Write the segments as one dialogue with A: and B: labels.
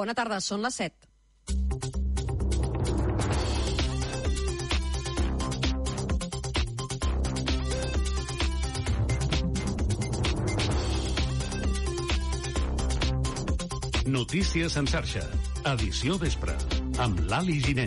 A: Bona tarda, són les 7.
B: Notícies en xarxa. Edició vespre. Amb l'Ali Giner.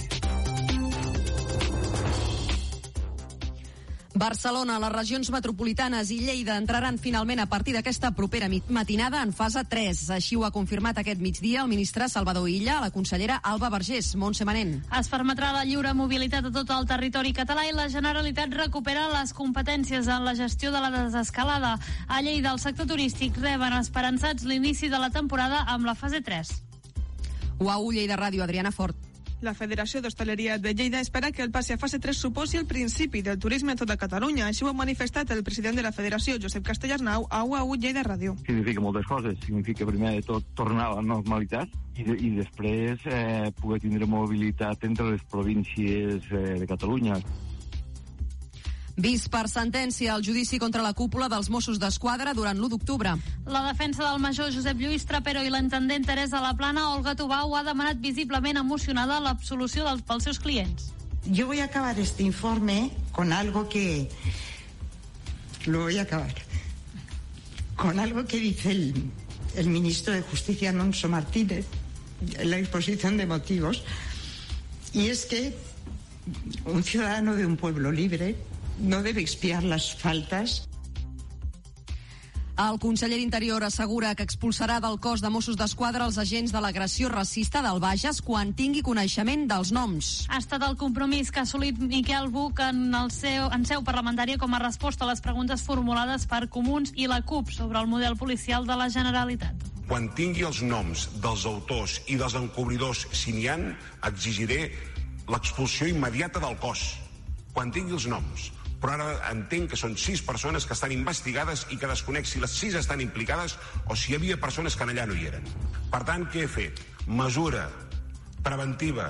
A: Barcelona, les regions metropolitanes i Lleida entraran finalment a partir d'aquesta propera matinada en fase 3. Així ho ha confirmat aquest migdia el ministre Salvador Illa a la consellera Alba Vergés. Montse Manent.
C: Es permetrà la lliure mobilitat a tot el territori català i la Generalitat recupera les competències en la gestió de la desescalada. A Lleida, el sector turístic reben esperançats l'inici de la temporada amb la fase 3.
A: UAU Lleida Ràdio, Adriana Fort.
D: La Federació d'Hostaleria de Lleida espera que el passi a fase 3 suposi el principi del turisme a tota Catalunya. Així ho ha manifestat el president de la Federació, Josep Castellarnau, a UAU Lleida Ràdio.
E: Significa moltes coses. Significa, primer de tot, tornar a la normalitat i després poder tindre mobilitat entre les províncies de Catalunya.
A: Vist per sentència el judici contra la cúpula dels Mossos d'Esquadra durant l'1 d'octubre.
C: La defensa del major Josep Lluís Trapero i l'intendent Teresa Laplana, Olga Tubau, ha demanat visiblement emocionada l'absolució pels seus clients.
F: Yo voy a acabar este informe con algo que... Lo voy a acabar. Con algo que dice el ministro de Justicia, Alonso Martínez, en la exposición de motivos, y es que un ciudadano de un pueblo libre no debe expiar las faltas.
A: El conseller d'Interior assegura que expulsarà del cos de Mossos d'Esquadra els agents de l'agressió racista del Bages quan tingui coneixement dels noms.
C: Ha estat el compromís que ha assolit Miquel Buch en seu parlamentària com a resposta a les preguntes formulades per Comuns i la CUP sobre el model policial de la Generalitat.
G: Quan tingui els noms dels autors i dels encobridors, si n'hi ha, exigiré l'expulsió immediata del cos. Quan tingui els noms. Però ara entenc que són 6 persones que estan investigades i que desconec si les 6 estan implicades o si hi havia persones que allà no hi eren. Per tant, què he fet? Mesura preventiva.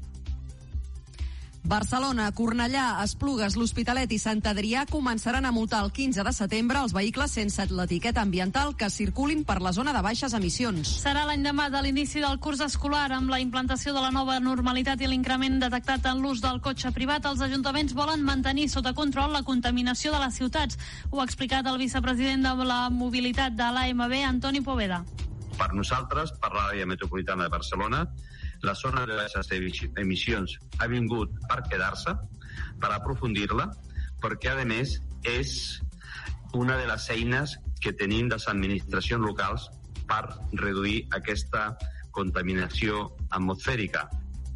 A: Barcelona, Cornellà, Esplugues, l'Hospitalet i Sant Adrià començaran a multar el 15 de setembre els vehicles sense l'etiqueta ambiental que circulin per la zona de baixes emissions.
C: Serà l'endemà de l'inici del curs escolar. Amb la implantació de la nova normalitat i l'increment detectat en l'ús del cotxe privat, els ajuntaments volen mantenir sota control la contaminació de les ciutats. Ho ha explicat el vicepresident de la mobilitat de l'AMB, Antoni Poveda.
H: Per nosaltres, per l'àrea metropolitana de Barcelona, la zona de baixes emissions ha vingut per quedar-se, per aprofundir-la, perquè a més és una de les eines que tenim les administracions locals per reduir aquesta contaminació atmosfèrica.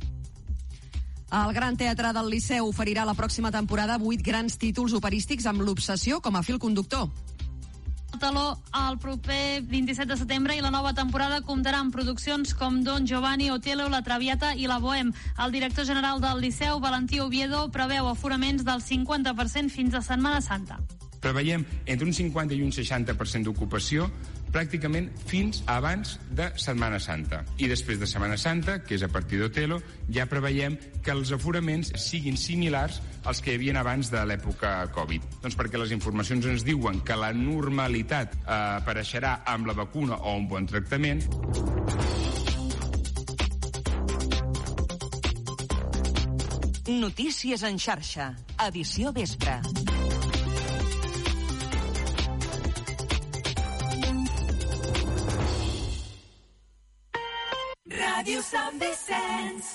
A: El Gran Teatre del Liceu oferirà la pròxima temporada 8 grans títols operístics amb l'obsessió com a fil conductor.
C: El taló el proper 27 de setembre i la nova temporada comptarà amb produccions com Don Giovanni, Otello, La Traviata i La Bohème. El director general del Liceu, Valentí Oviedo, preveu aforaments del 50% fins a Setmana Santa.
I: Preveiem entre un 50 i un 60% d'ocupació pràcticament fins abans de Setmana Santa. I després de Setmana Santa, que és a partir d'Otello, ja preveiem que els aforaments siguin similars als que hi havia abans de l'època Covid. Doncs perquè les informacions ens diuen que la normalitat apareixerà amb la vacuna o un bon tractament.
J: Notícies en xarxa, edició vespre.
K: Ràdio Sant Vicenç.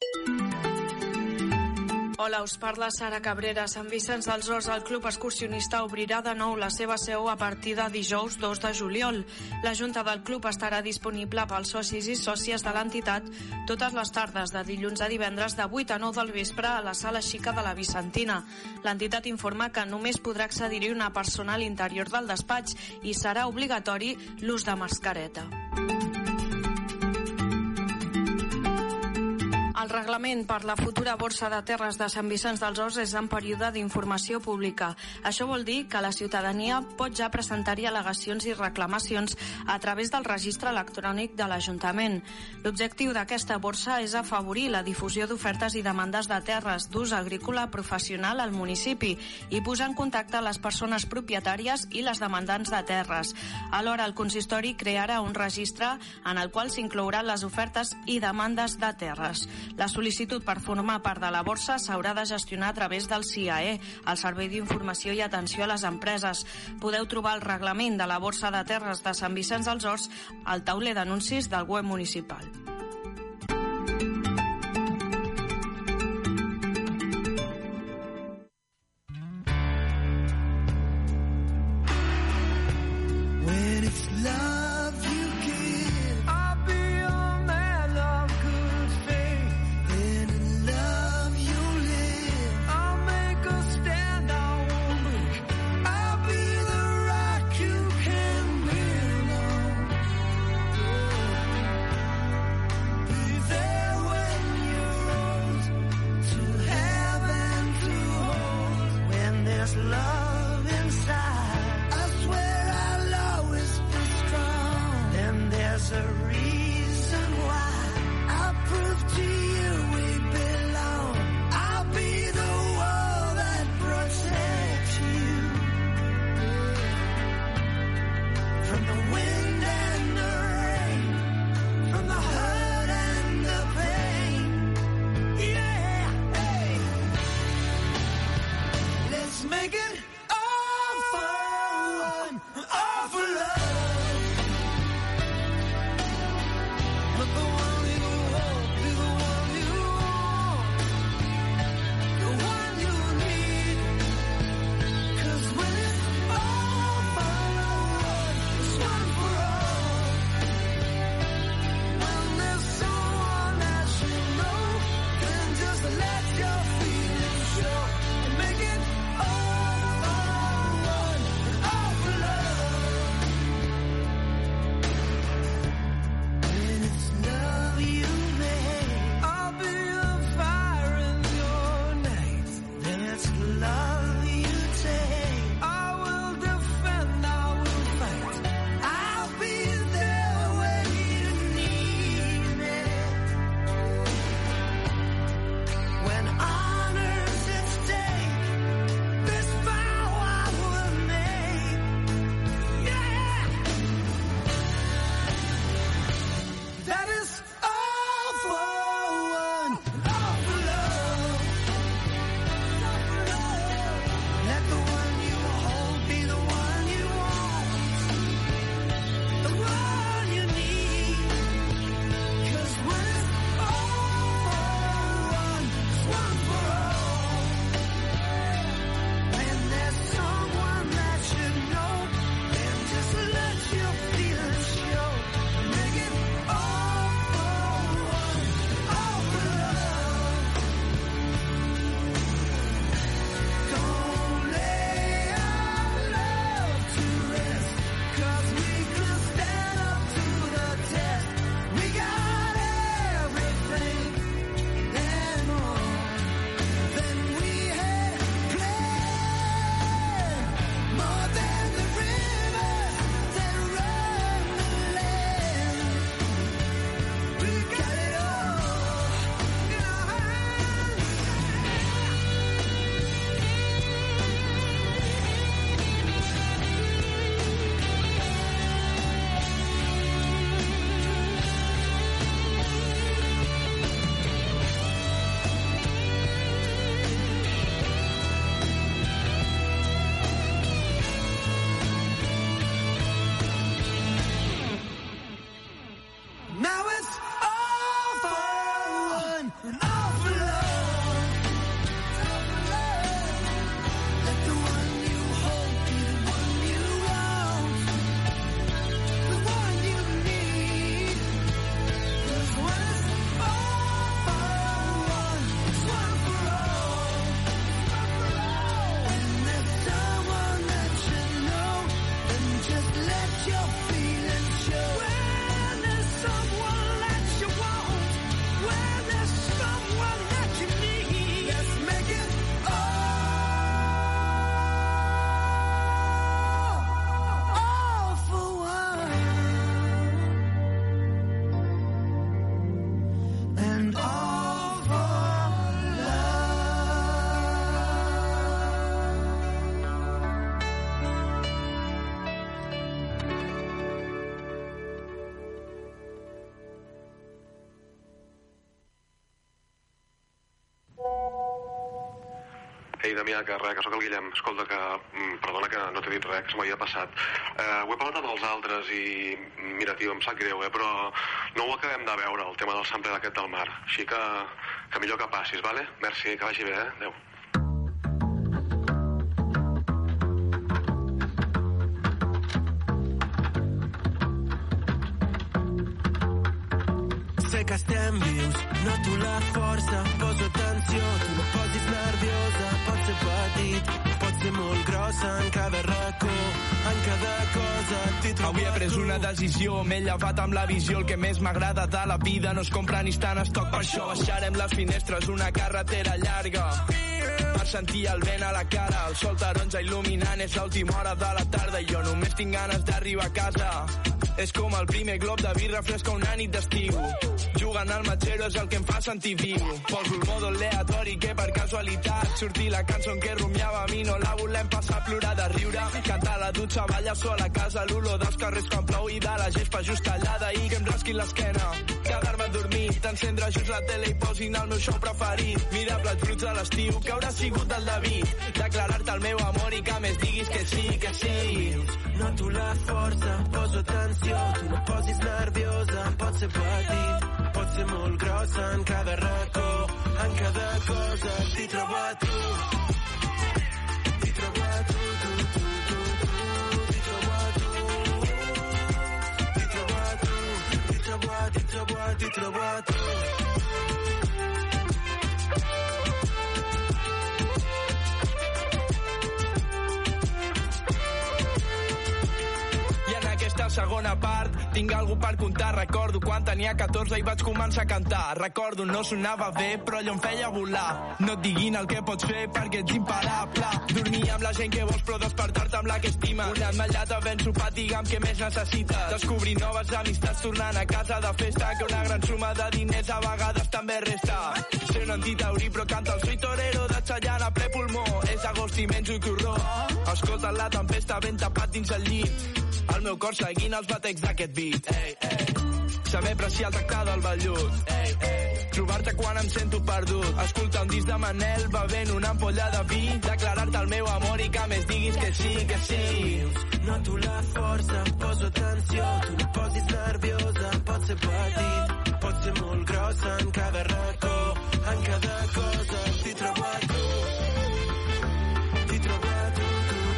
K: Hola, us parla Sara Cabrera. Sant Vicenç dels Horts, el Club Excursionista obrirà de nou la seva seu a partir de dijous 2 de juliol. La Junta del Club estarà disponible pels socis i sòcies de l'entitat totes les tardes, de dilluns a divendres, de 8 a 9 del vespre a la Sala Xica de la Vicentina. L'entitat informa que només podrà accedir-hi una persona a l'interior del despatx i serà obligatori l'ús de mascareta. El reglament per la futura borsa de terres de Sant Vicenç dels Horts és en període d'informació pública. Això vol dir que la ciutadania pot ja presentar-hi al·legacions i reclamacions a través del registre electrònic de l'Ajuntament. L'objectiu d'aquesta borsa és afavorir la difusió d'ofertes i demandes de terres d'ús agrícola professional al municipi i posar en contacte les persones propietàries i les demandants de terres. Alhora, el consistori crearà un registre en el qual s'inclouran les ofertes i demandes de terres. La sol·licitud per formar part de la borsa s'haurà de gestionar a través del CIAE, el Servei d'Informació i Atenció a les Empreses. Podeu trobar el reglament de la borsa de terres de Sant Vicenç dels Horts al tauler d'anuncis del web municipal.
L: Damià, que sóc el Guillem. Escolta, que perdona que no t'he dit res, que se m'havia passat. Ho he parlat amb els altres i, mira, tio, em sap greu, però no ho acabem de veure, el tema del sample d'aquest del mar. Així que millor que passis, vale? Merci, que vagi bé, Adéu.
M: Sé que estem vius, noto la força, poso atenció, tu no posis nerviosa, pot ser petit, pot ser molt grossa, en cada racó, en cada cosa t'hi trobo.
N: Avui he pres una decisió, m'he llevat amb la visió, el que més m'agrada de la vida no es compra ni està en estoc, per això baixarem les finestres, una carretera llarga, per sentir el vent a la cara, el sol taronja il·luminant, és l'última hora de la tarda i jo només tinc ganes d'arribar a casa. És com el primer glob de birra fresca una nit d'estiu. Jugant al matxero és el que em fa sentir viu. Poso el modo aleatori que per casualitat sortir la cançó en què rumiava a mi no la volem passar a plorar de riure. Cantar a la dutxa, ballar sol a casa, l'olor dels carrers quan plou i de la gespa just tallada i que em rasqui l'esquena. Quedar-me adormit, encendre just la tele i posin el meu show preferit. Mirar plats bruts a l'estiu, que haurà sigut el David. Declarar-te el meu amor i que més diguis que sí, que sí.
M: Noto la força, poso atenció, tu no posis nerviosa, pot ser petit, pot ser molt grossa, en cada racó, en cada cosa t'hi trobo a tu. T'hi trobo a tu, t'hi trobo a tu. T'hi trobo a tu, t'hi trobo a tu.
N: Segona part, tinc algú per contar. Recordo quan tenia 14 i vaig començar a cantar. Recordo no sonava bé, però allò em feia volar. No et diguin el que pots fer perquè ets imparable. Dormir amb la gent que vols però despertar-te amb la que estimes. Un ametlllat havent sopat, digue'm què més necessites. Descobrir noves amistats tornant a casa de festa, que una gran suma de diners a vegades també resta. Ser un antitaurí però canta el Soy Torero de Chayanne a ple pulmó. És agost i menjo turró. Escolta la tempesta ben tapat dins el llit. El meu cor seguint els batecs d'aquest beat. Saber apreciar el tacte del vellut. Trobar-te quan em sento perdut. Escoltar un disc de Manel bevent una ampolla de vi. Declarar-te el meu amor i que més diguis que sí, que sí.
M: Noto la força, poso atenció, tu no posis nerviosa, pot ser petit, pot ser molt grossa, en cada racó, en cada cosa t'hi trobo a tu. T'hi trobo a tu.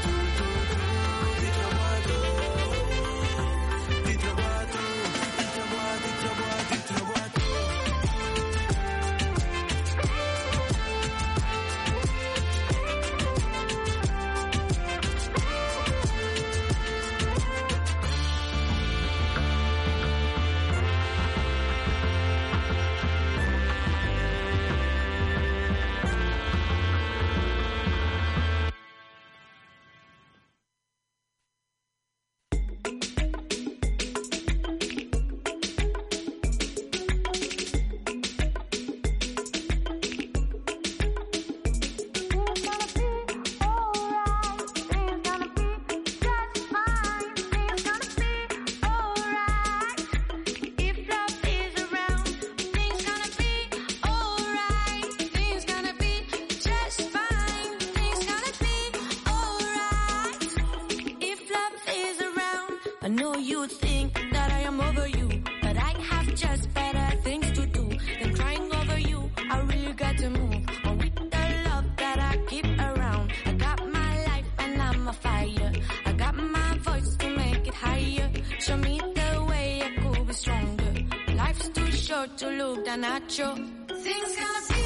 O: I know you think that I am over you, but I have just better things to do than crying over you. I really got to move on with the love that I keep around. I got my life and I'm a fire. I got my voice to make it higher. Show me the way I could be stronger. Life's too short to look down at you. Things gonna be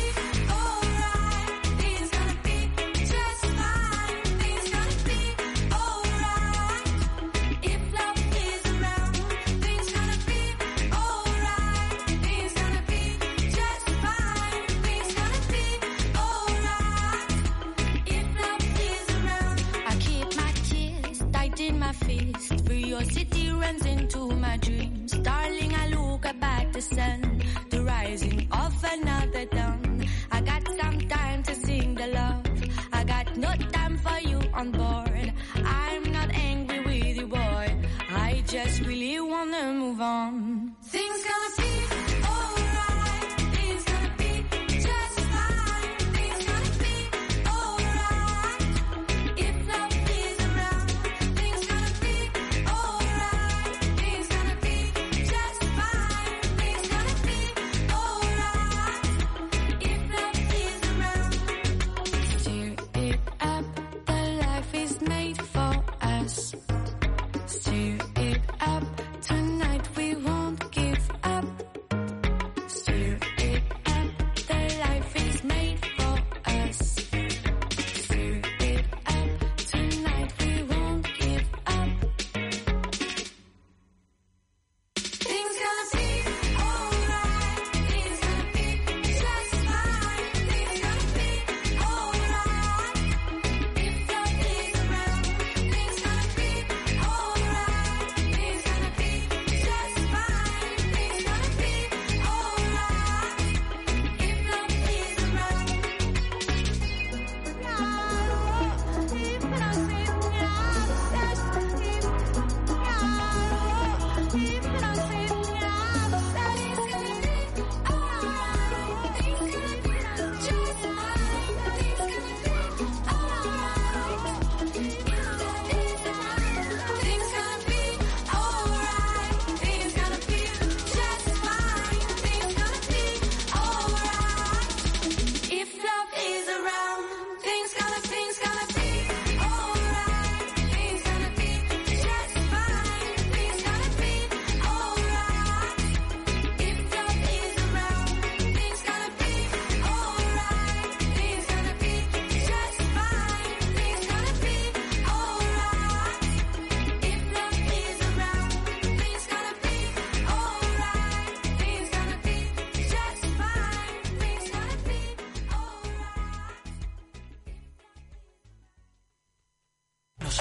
O: city runs into my dreams. Darling, I look up at the sun, the rising of another day.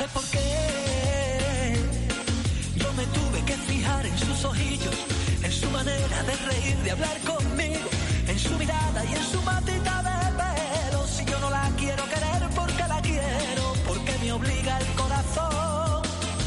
P: sé por qué. Yo me tuve que fijar en sus ojillos, en su manera de reír, de hablar conmigo, en su mirada y en su matita de pelo. Si yo no la quiero querer porque la quiero, porque me obliga el corazón.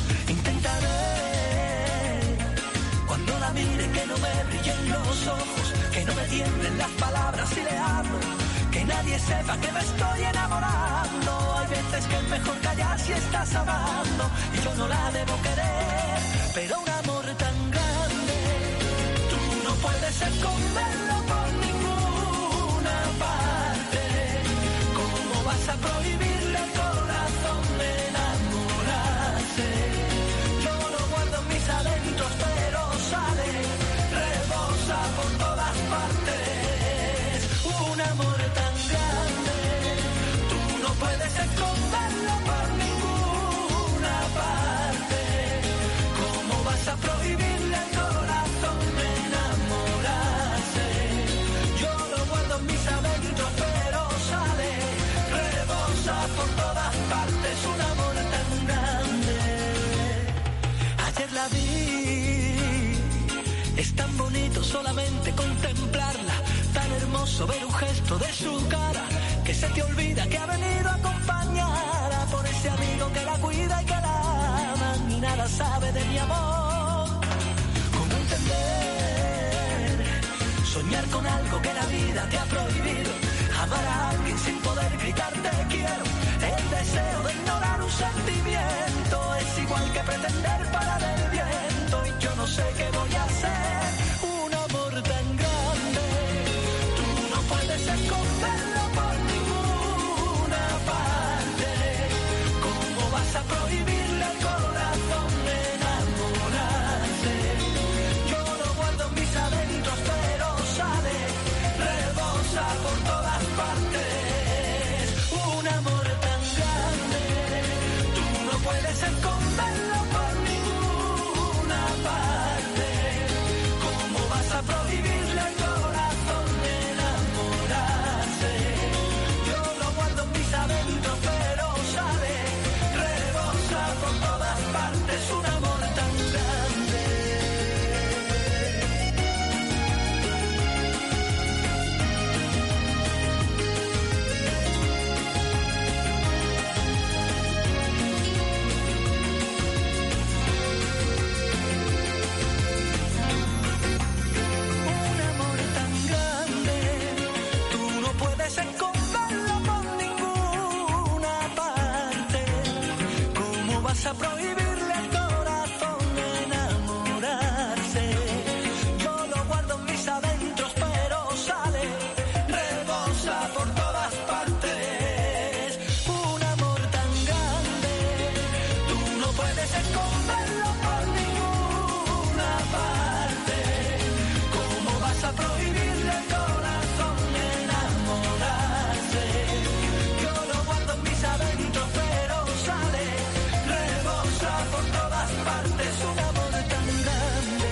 P: Intentaré, cuando la mire, que no me brillen los ojos, que no me tiemblen las palabras si le hablo, que nadie sepa que me estoy enamorando. Hay veces que es mejor callar si estás amando, y yo no la debo querer, pero un amor tan grande, tú no puedes esconderlo por ninguna parte. ¿Cómo vas a prohibirle al corazón de enamorarse? Yo lo guardo en mis adentros, pero sale, rebosa por todas partes. Un amor tan grande, tú no puedes esconderlo por ninguna parte. ¿Cómo vas a prohibirle al corazón de enamorarse? Yo lo guardo en mis adentros, pero sale, rebosa por todas partes. Un amor tan grande. Ayer la vi, es tan bonito solamente contemplarla, tan hermoso ver un gesto de su cara, que se te olvida que ha venido a acompañarla por ese amigo que la cuida y que la ama, y nada sabe de mi amor. ¿Cómo entender? Soñar con algo que la vida te ha prohibido, amar a alguien sin poder gritar te quiero. El deseo de ignorar un sentimiento es igual que pretender parar el viento, y yo no sé qué voy a hacer. Un amor tan grande, tú no puedes esconderlo por ninguna parte. ¿Cómo vas a prohibirle al corazón de enamorarse? Yo lo guardo en mis adentros, pero sale, rebosa por todas partes. Un amor tan grande, tú no puedes esconderlo por ninguna parte. ¿Cómo vas a prohibirle al corazón de enamorarse? Yo lo guardo en mis adentros, pero sale, rebosa por todas partes. Un amor tan grande. Un amor tan grande, tú no puedes esconderlo por ninguna parte. ¿Cómo vas a prohibirle al corazón de enamorarse? Yo lo guardo en mis adentros, pero sale, rebosa por todas partes. Un amor tan grande, tú no puedes esconderlo por ninguna parte. ¿Cómo vas a prohibirle al corazón de enamorarse? Yo lo guardo en mis adentros, pero sale, rebosa por todas partes. Un amor tan grande.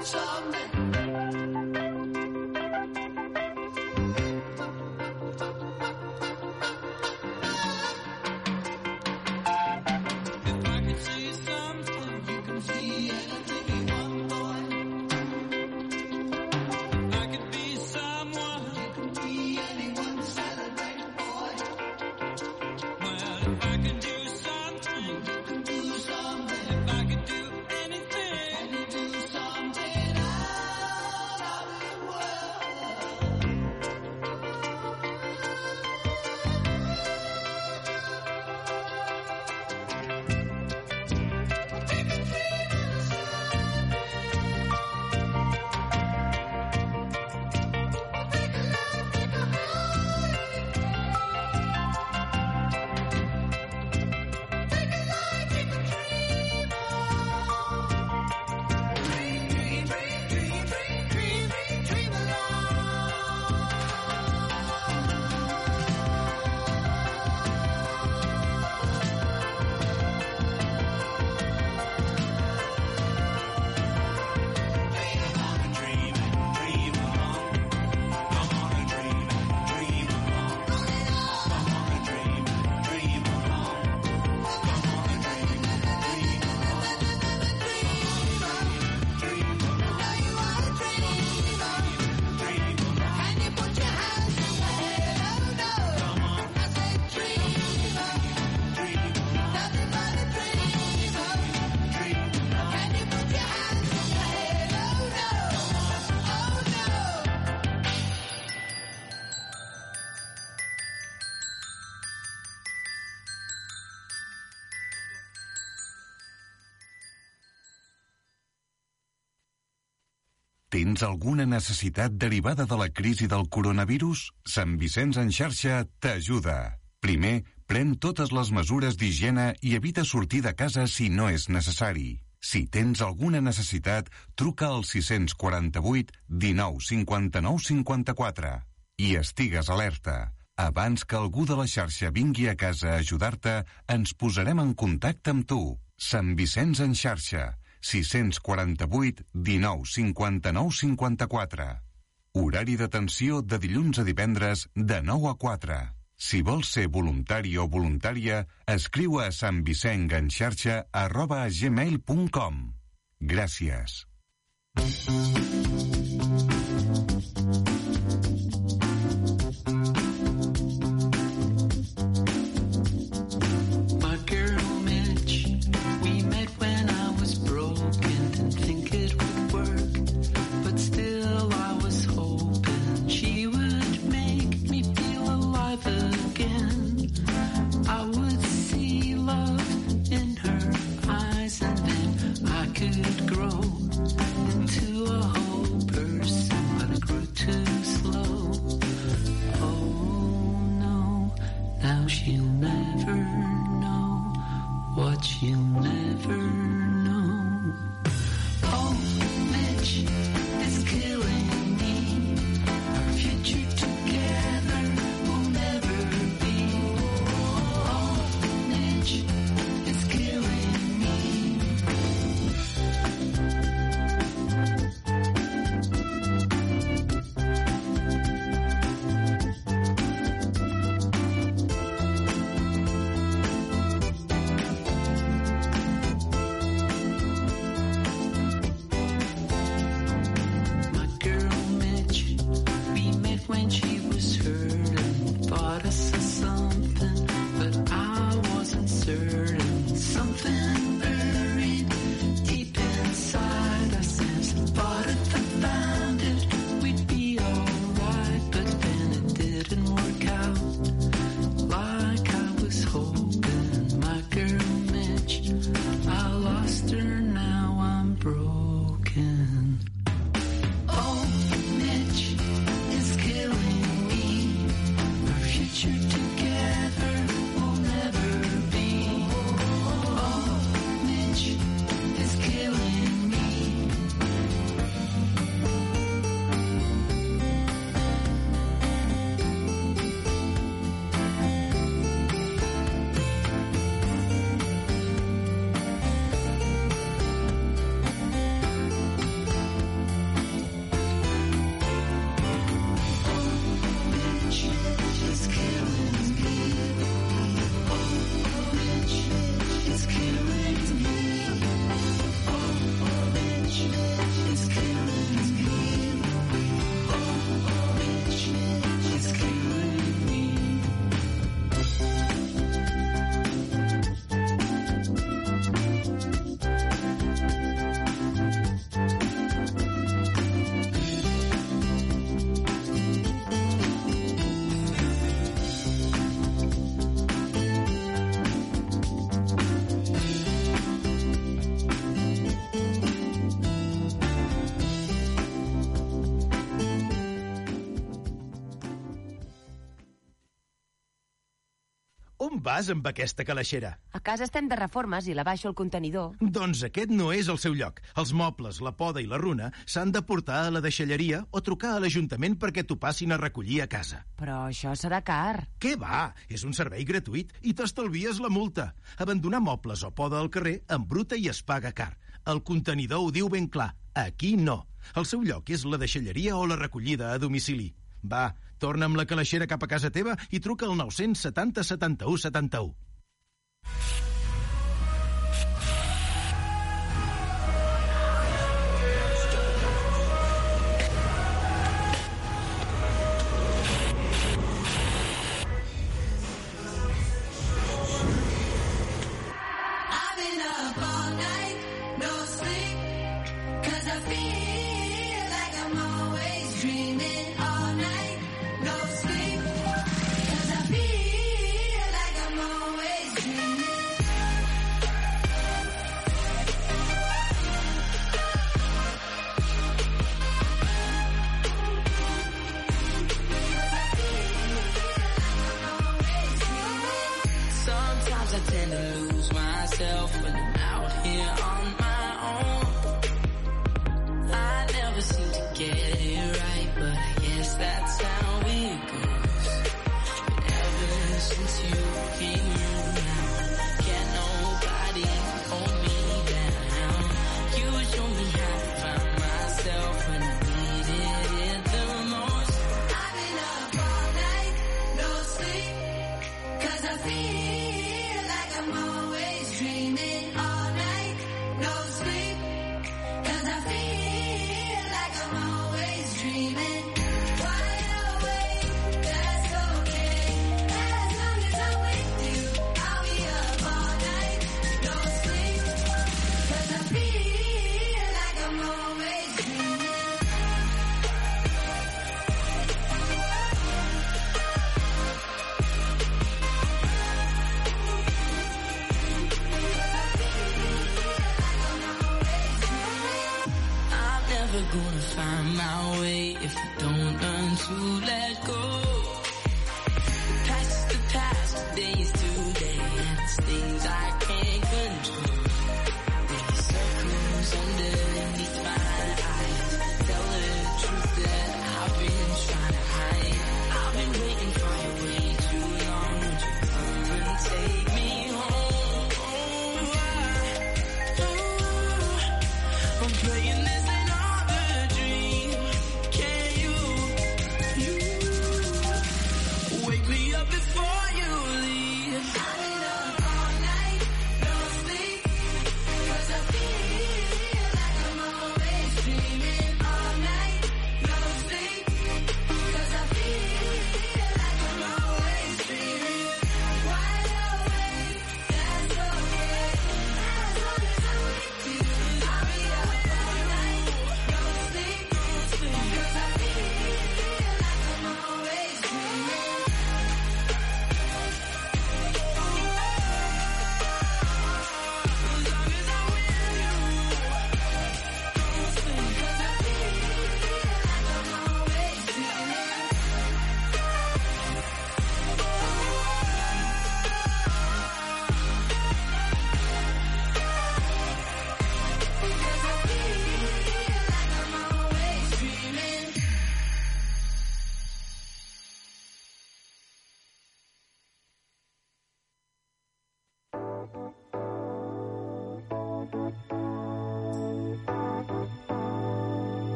Q: Tens alguna necessitat derivada de la crisi del coronavirus? Sant Vicenç en xarxa t'ajuda. Primer, pren totes les mesures d'higiene i evita sortir de casa si no és necessari. Si tens alguna necessitat, truca al 648 19 59 54. I estigues alerta. Abans que algú de la xarxa vingui a casa a ajudar-te, ens posarem en contacte amb tu. Sant Vicenç en xarxa. 648 19 59 54. Horari d'atenció de dilluns a divendres de 9 a 4. Si vols ser voluntari o voluntària, escriu a santvicençenxarxa@gmail.com. Gràcies.
R: Com vas amb aquesta calaixera?
S: A casa estem de reformes i la baixo al contenidor.
R: Doncs aquest no és el seu lloc. Els mobles, la poda i la runa s'han de portar a la deixalleria o trucar a l'Ajuntament perquè t'ho passin a recollir a casa.
S: Però això serà car.
R: Què va? És un servei gratuït i t'estalvies la multa. Abandonar mobles o poda al carrer embruta i es paga car. El contenidor ho diu ben clar. Aquí no. El seu lloc és la deixalleria o la recollida a domicili. Va, torna amb la calaixera cap a casa teva i truca al 970 71 71.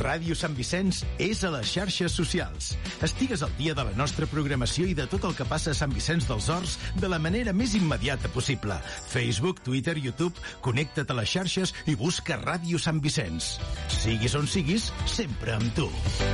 R: Ràdio Sant Vicenç és a les xarxes socials. Estigues al dia de la nostra programació i de tot el que passa a Sant Vicenç dels Horts de la manera més immediata possible. Facebook, Twitter, YouTube, connecta't a les xarxes i busca Ràdio Sant Vicenç. Siguis on siguis, sempre amb tu.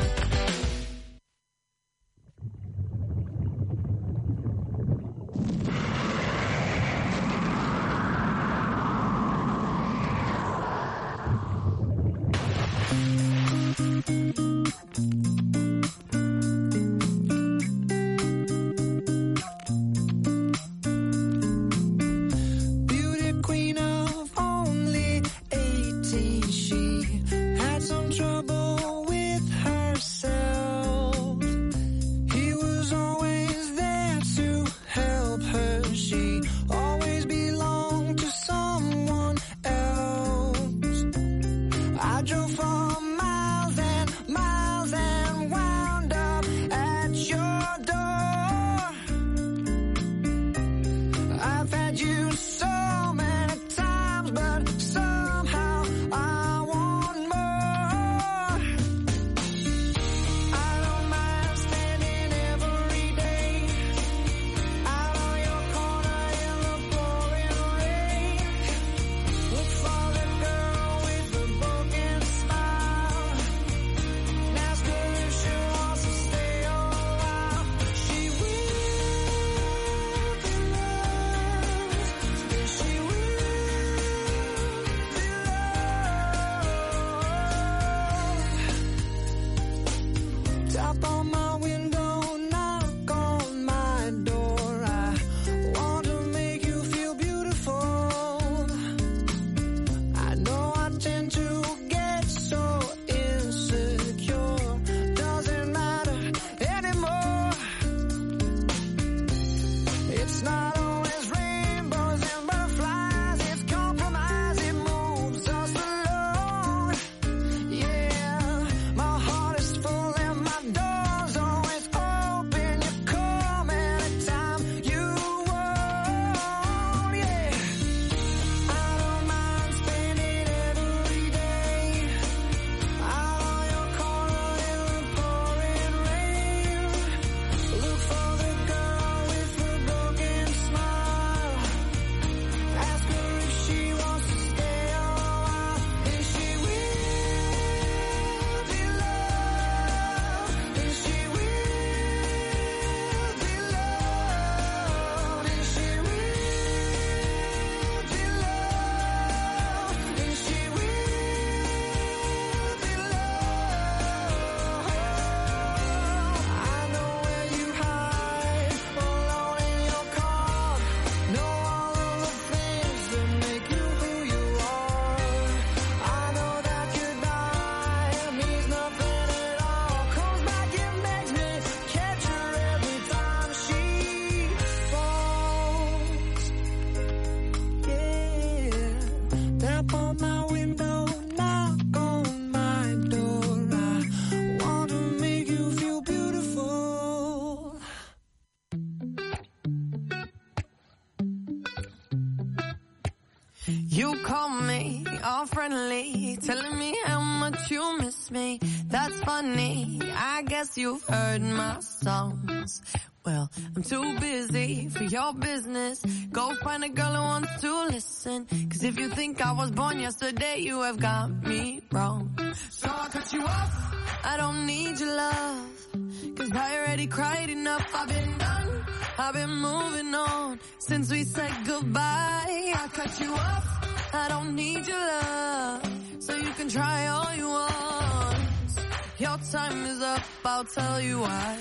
O: You call me all friendly, telling me how much you miss me. That's funny, I guess you've heard my songs. Well, I'm too busy for your business. Go find a girl who wants to listen. 'Cause if you think I was born yesterday, you have got me wrong. So I cut you off, I don't need your love. 'Cause I already cried enough, I've been done. I've been moving on since we said goodbye. I cut you off, I don't need your love. So you can try all you want. Your time is up, I'll tell you why.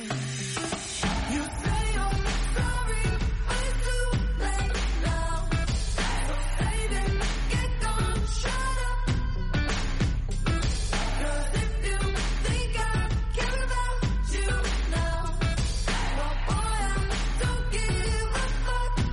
O: You say you're sorry, but it's too late now. So save it, get gone, shut up. 'Cause if you think I care about you now, well boy, I don't give a fuck.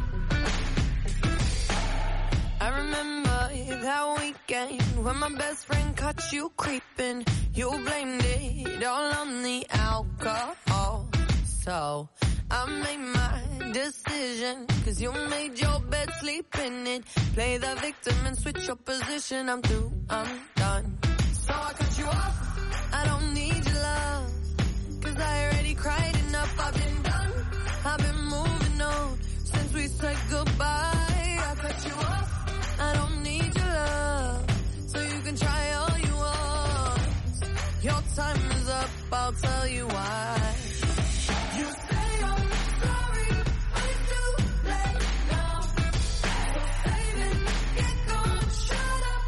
O: I remember that weekend when my best friend caught you creeping. You blamed it all on the alcohol. So I made my decision, 'cause you made your bed, sleep in it. Play the victim and switch your position. I'm through, I'm done. So I cut you off, I don't need your love, 'cause I already cried enough. I've been done, I've been moving on since we said goodbye. I cut you off, I don't need your love, so you can try all you want. Your time is up, I'll tell you why. You say I'm sorry, but it's too late now. So save it, get gone, shut up.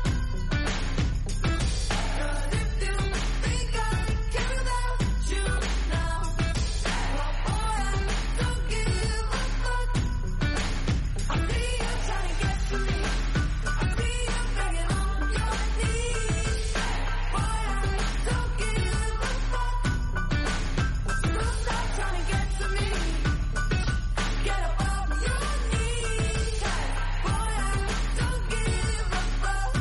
O: 'Cause if you think I care without you now, well boy, I don't give a fuck. I see you trying to get to me, I see you begging on your knees. Boy, I don't give a fuck. So stop trying to get to me, get up off your knees. Boy, I don't give a fuck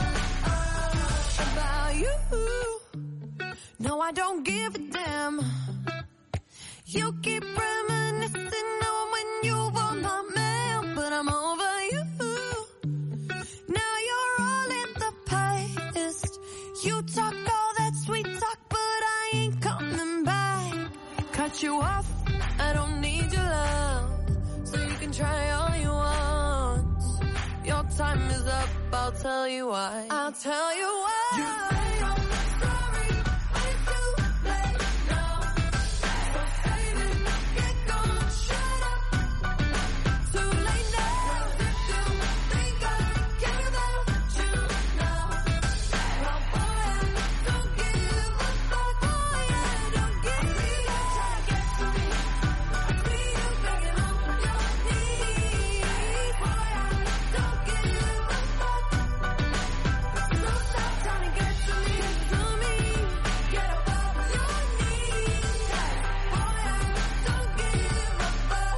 O: about you. No, I don't give a damn. You keep reminiscing on when you were my man, but I'm over you. Now you're all in the past. You talk all that sweet talk, but I ain't coming back. Cut you off, I don't need your love, so you can try all you want. Your time is up, I'll tell you why. I'll tell you why. You say I'm sorry, but it's too late now. So save it, get gone, shut up. Too late now. If you think I care about you now, well boy, I don't give a fuck. Boy, I don't give a fuck. Try to get to me, I see you begging on your knees. Boy, I don't give a fuck. So stop trying to get to me, get up off your knees. Boy, I don't give a fuck.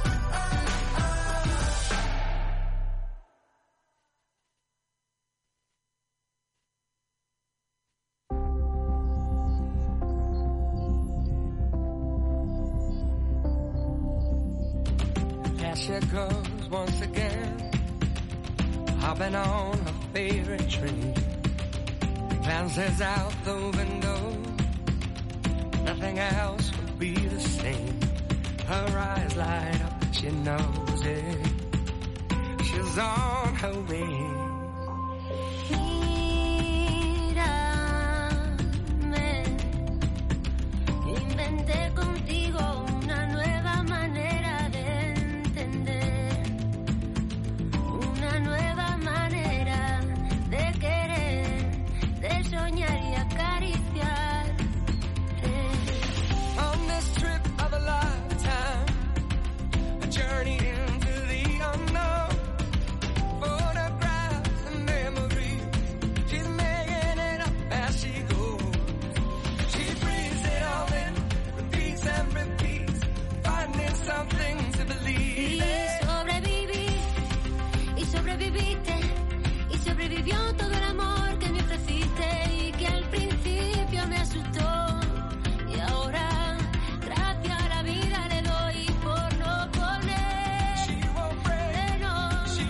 M: There she goes once again, hopping on her favorite train. Glances out the window, nothing else will be the same. Her eyes light up, she knows it. She's on her way.
O: Mírame, inventé contigo una nueva manera de entender, una nueva manera de querer, de soñar y acariciar.
M: On this trip of a lifetime, a journey into the unknown. Photographs and memories, she's making it up as she goes. She breathes it all in, repeats and repeats, finding something to believe in.
O: Y sobreviviste, y sobrevivió todo el amor que me ofreciste y que al principio me asustó. Y ahora, gracias a la vida le doy por no poner freno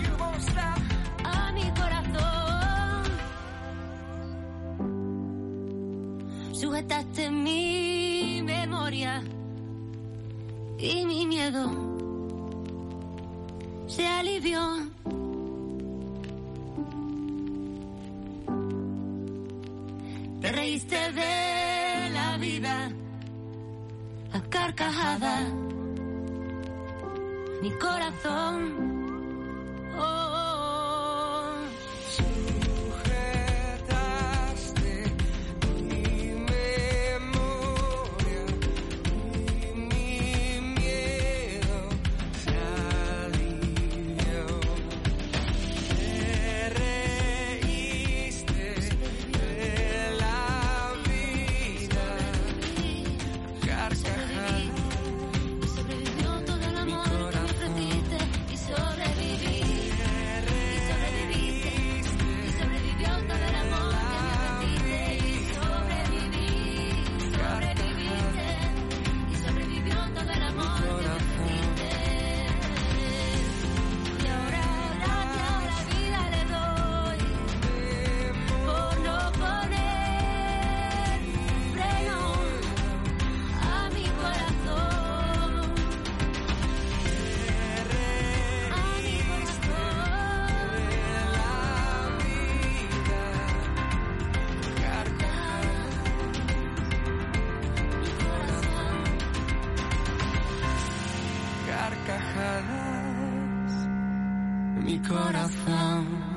O: a mi corazón. Sujetaste mi memoria y mi miedo se alivió. Te reíste de la vida a carcajadas, mi corazón.
M: Sujetaste mi memoria y mi miedo se alivió. Te reíste de la vida, carcajadas,
O: Sobrevivió todo el amor que me ofreciste y solo
M: carcajadas mi corazón.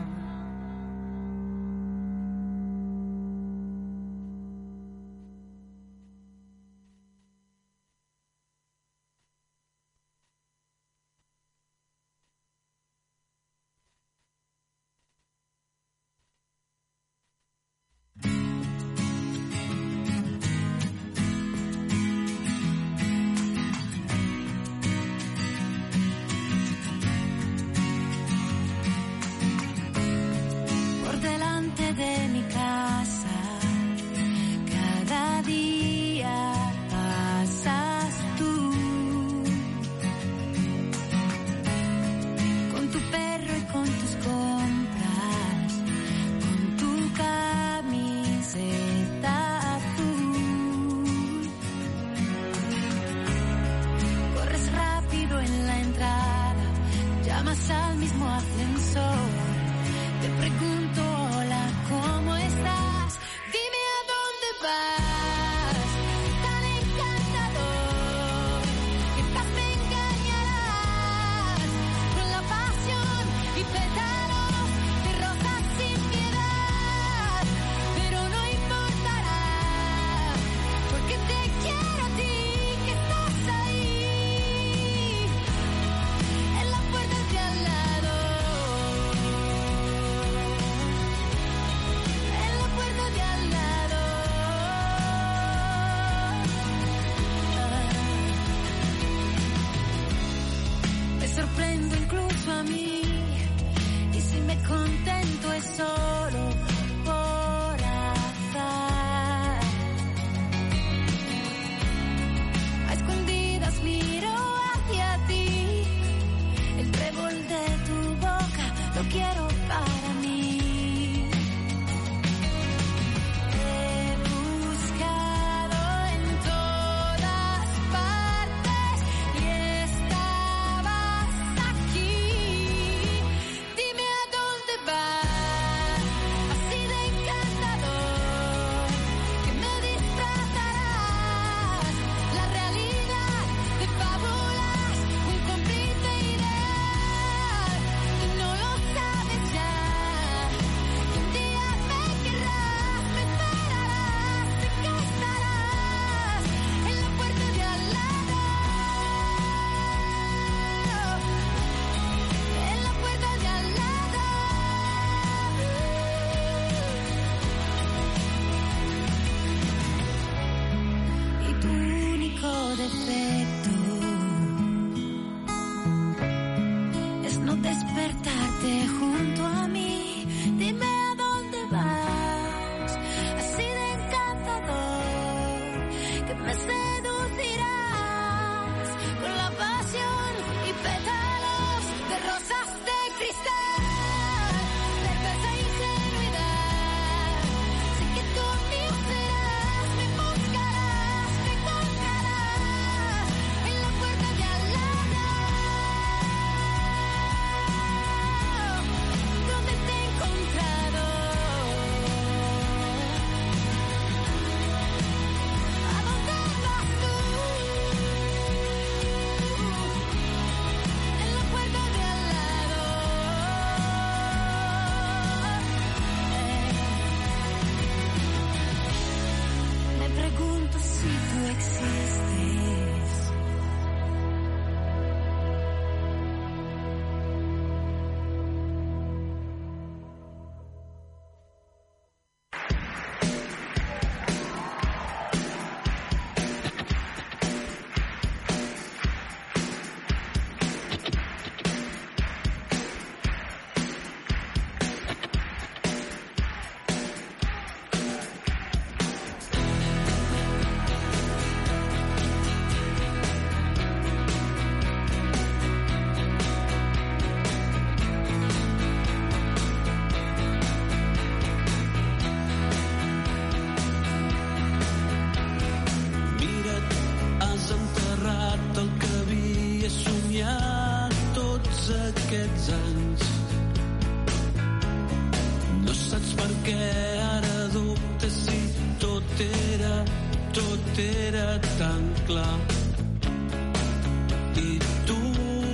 M: tot era tan clar. I tu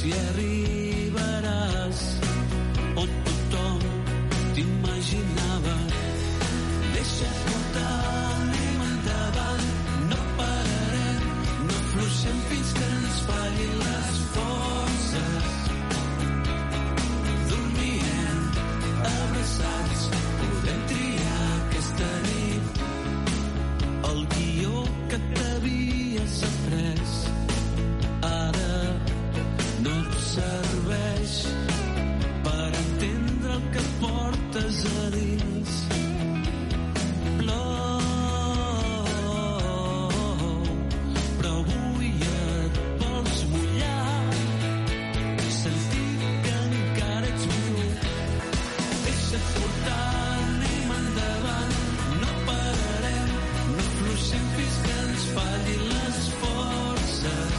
M: si arribaràs on tothom t'imaginava. Deixa't portar, anem endavant, no pararem, no afluixem fins que ens fallin les forces. Dormiem abraçats, podem triar aquesta nit el guió que t'havies après. Ara no et serveix per entendre el que portes a dins. Plou, però avui et vols mullar, sentir que encara ets viu. Deixa't portar, anem endavant, no pararem, no afluixem fins que ens fallin les forces.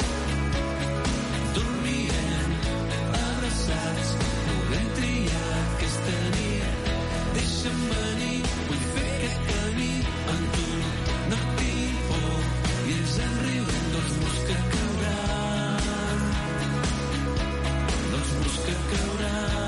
M: Dormirem abraçats, podem triar aquesta nit. Deixa'm venir, vull fer aquest camí amb tu. No tinc por i ens en riurem dels murs que cauran, dels murs que cauran.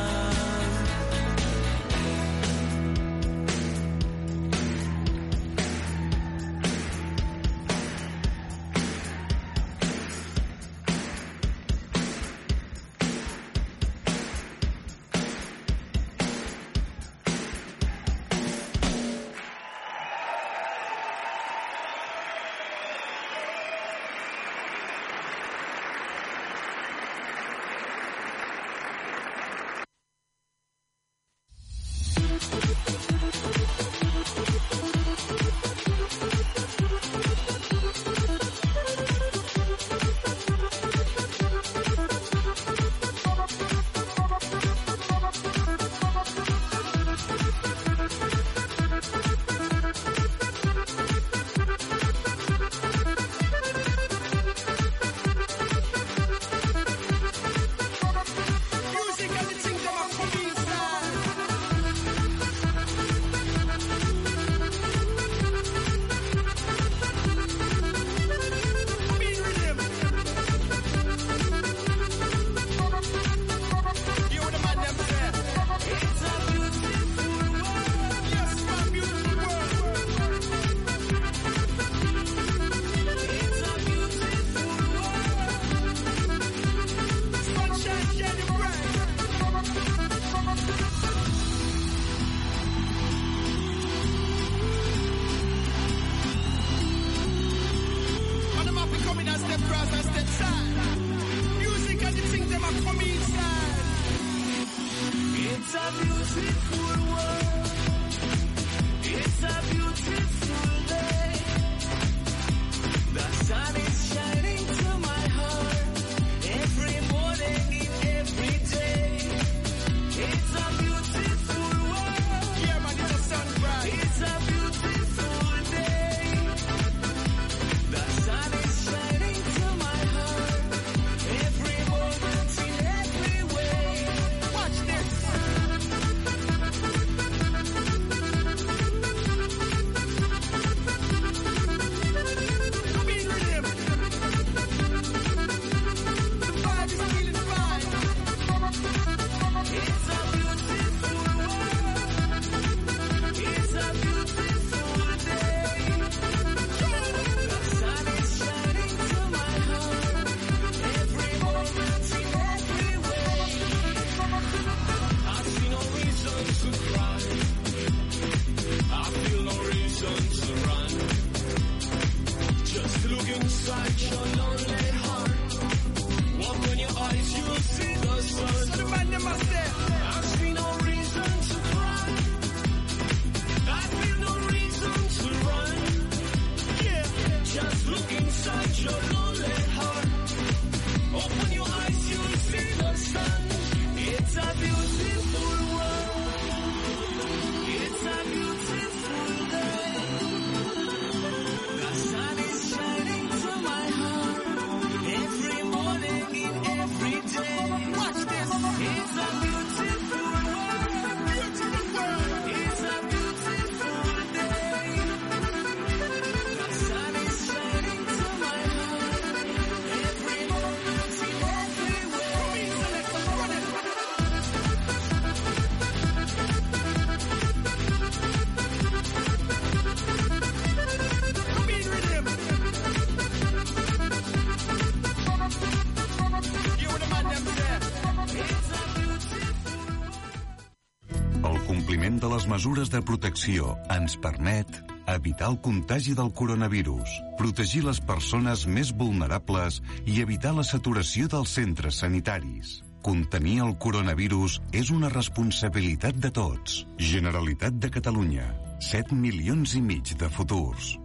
Q: les mesures de protecció ens permet evitar el contagi del coronavirus, protegir les persones més vulnerables i evitar la saturació dels centres sanitaris. Contenir el coronavirus és una responsabilitat de tots. Generalitat de Catalunya. 7,5 milions de futurs.